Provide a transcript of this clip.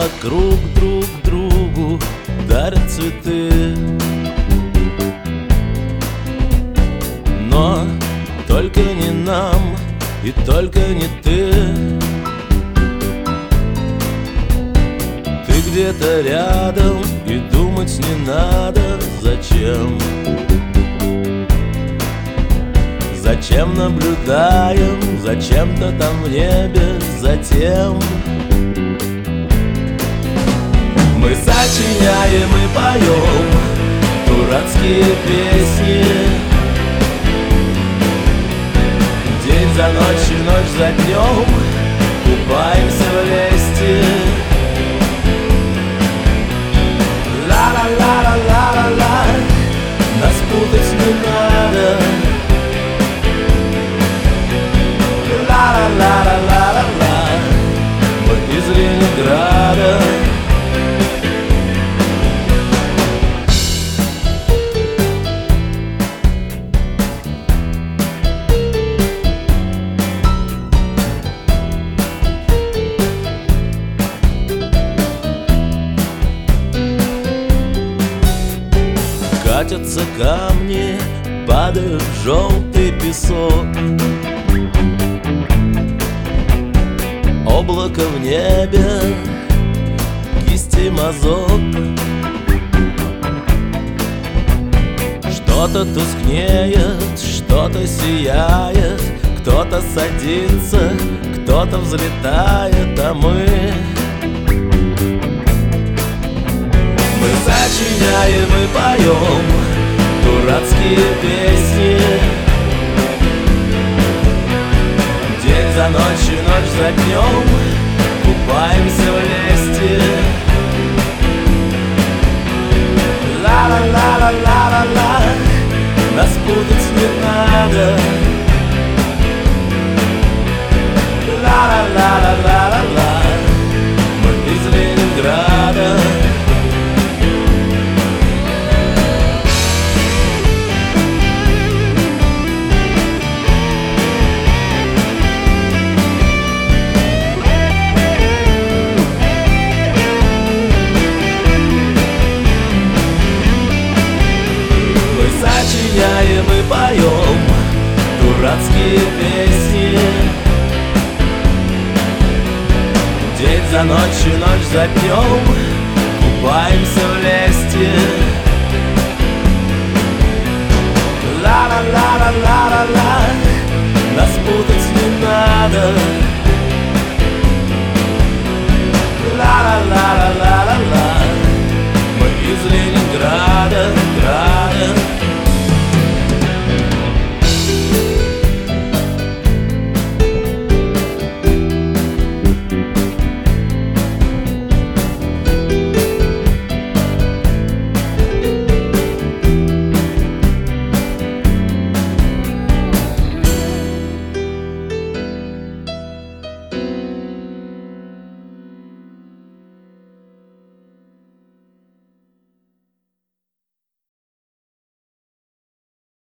вокруг друг другу дарят цветы. Но только не нам и только не ты. Ты где-то рядом и думать не надо, зачем. Зачем наблюдаем, зачем-то там в небе, затем мы сочиняем и поем дурацкие песни. День за ночью, ночь за днем купаемся в лести. Ла-ла-ла-ла-ла-ла-ла, нас путать не надо. Ла-ла-ла-ла-ла-ла, мы из Ленинграда. Катятся камни, падают в желтый песок. Облако в небе, кисти мазок. Что-то тускнеет, что-то сияет, кто-то садится, кто-то взлетает, а мы сочиняем и поем дурацкие песни. День за ночью, ночь за днем купаемся в лести. Ла-ла-ла-ла-ла-ла-ла, нас путать не надо. Ла-ла-ла-ла-ла-ла, мы из Ленинграда. Сочиняем и поем дурацкие песни. День за ночью, ночь за днем купаемся в лести. Ла-ла-ла-ла-ла-ла, нас путать не надо.